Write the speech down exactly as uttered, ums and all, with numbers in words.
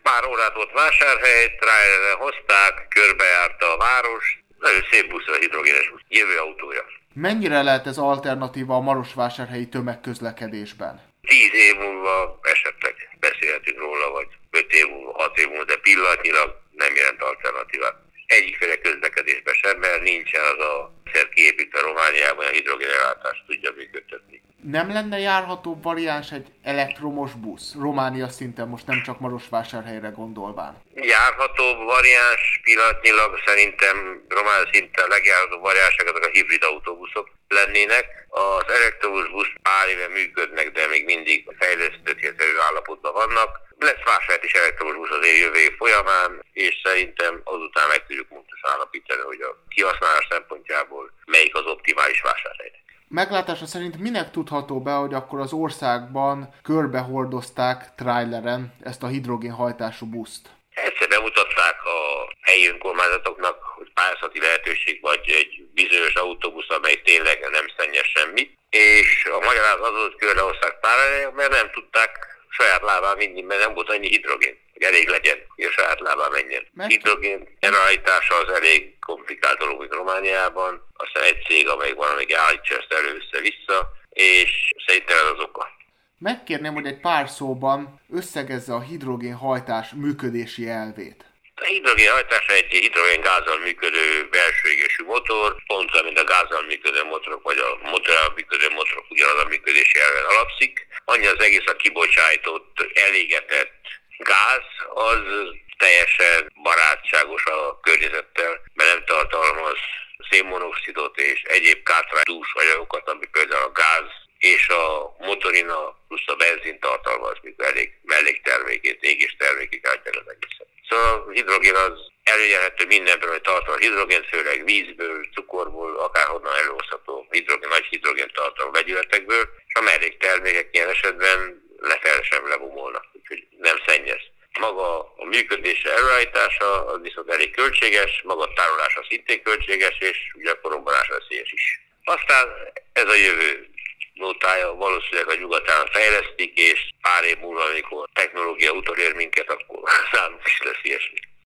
Pár órát volt Vásárhely, trájleren hozták, körbejárta a város. Nagyon szép busz, a hidrogénes busz. Jövő autója. Mennyire lehet ez alternatíva a marosvásárhelyi tömegközlekedésben? Tíz év múlva esetleg beszélhetünk róla, vagy öt év múlva, hat év múlva, de pillanatnyilag nem jelent alternatívát. Egyikféle közlekedésben sem, mert nincsen az a szer kiépítve Romániában, a hidrogénellátást tudja működtetni. Nem lenne járható variáns egy elektromos busz? Románia szinten, most nem csak Marosvásárhelyre gondolván. Járható variáns pillanatnyilag szerintem Románia szinten legjárhatóbb variánsok azok a hibrid autóbuszok lennének. Az elektromos busz pár éve működnek, de még mindig fejlesztőthető állapotban vannak. Lesz Vásárhelyt is elektromos busz azért jövő év folyamán, és szerintem azután meg tudjuk pontosan állapítani, hogy a kihasználás szempontjából melyik az optimális Vásárhely. Meglátása szerint minek tudható be, hogy akkor az országban körbehordozták trájleren ezt a hidrogénhajtású buszt? Egyszer bemutatták a helyi önkormányzatoknak, hogy pályázati lehetőség vagy egy bizonyos autóbusz, amely tényleg nem szennyez semmit, és a magyarázat az volt, körbehozták trájleren, mert nem tudták saját lábán vinni, mert nem volt annyi hidrogén, hogy elég legyen, hogy a saját lábán menjen. Mert... hidrogén előállítása az elég komplikált dolog, hogy Romániában, aztán egy cég, amelyik van, amelyik állítsa ezt elő-vissza, és szerintem ez az oka. Megkérném, hogy egy pár szóban összegezze a hidrogénhajtás működési elvét. A hidrogénhajtás egy hidrogéngázzal működő belső égésű motor, pont mint a gázzal működő motorok, vagy a motorral működő motorok ugyanaz a működési elven alapszik. Annyi az egész a kibocsájtott, elégetett gáz, az teljesen barátságos a környezettel, mert nem tartalmaz szénmonoxidot és egyéb kátrányos anyagokat, ami például a gáz és a motorina plusz a benzin tartalmaz, mikor elég melléktermékét, égés termékét adja az egészet. Szóval a hidrogén az előjelhető mindenből, hogy tartalmaz hidrogén, főleg vízből, cukorból, akárhonnan előhozható hidrogén, nagy hidrogén tartalmú vegyületekből, és a melléktermékek ilyen esetben lefelesen lebomolnak, úgyhogy nem szennyez. Maga a működése, előállítása az viszont elég költséges, maga a tárolása szintén költséges, és ugye a korombanás veszélyes is. Aztán ez a jövő nótája, valószínűleg a nyugatán fejlesztik, és pár év múlva, amikor a technológia utolér minket, akkor nálunk is lesz ilyesmi.